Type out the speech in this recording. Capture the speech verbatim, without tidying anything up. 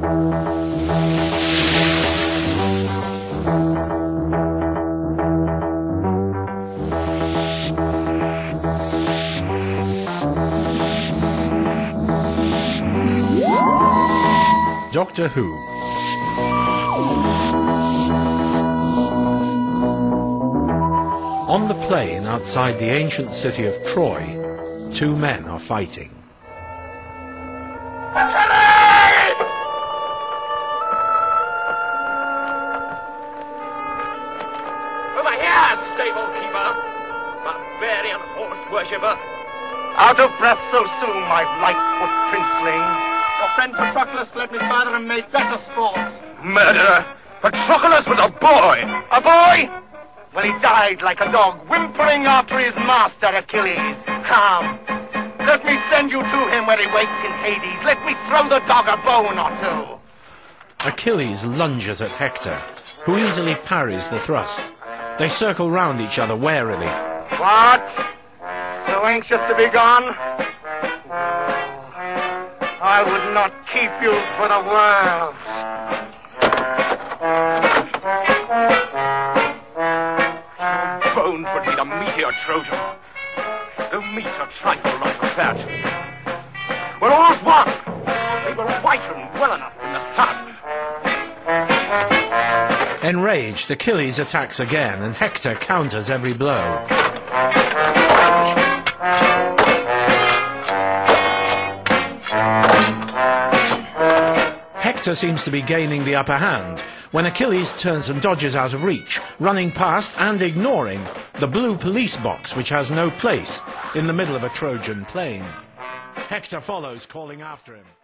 Doctor Who. On the plain outside the ancient city of Troy, two men are fighting. Achilles! Over here, stable keeper, barbarian horse worshipper. Out of breath so soon, my light-foot princeling. Your friend Patroclus fled me further and made better sports. Murderer! Patroclus was a boy! A boy? Well, he died like a dog, whimpering after his master, Achilles. Come, let me send you to him where he waits in Hades. Let me throw the dog a bone or two. Achilles lunges at Hector, who easily parries the thrust. They circle round each other warily. What? So anxious to be gone? I would not keep you for the world. Bones would be the meteor Trojan. The meat a trifle like the fat. We're all's one. They were white and well enough in the sun. Enraged, Achilles attacks again, and Hector counters every blow. Hector seems to be gaining the upper hand when Achilles turns and dodges out of reach, running past and ignoring the blue police box, which has no place in the middle of a Trojan plain. Hector follows, calling after him.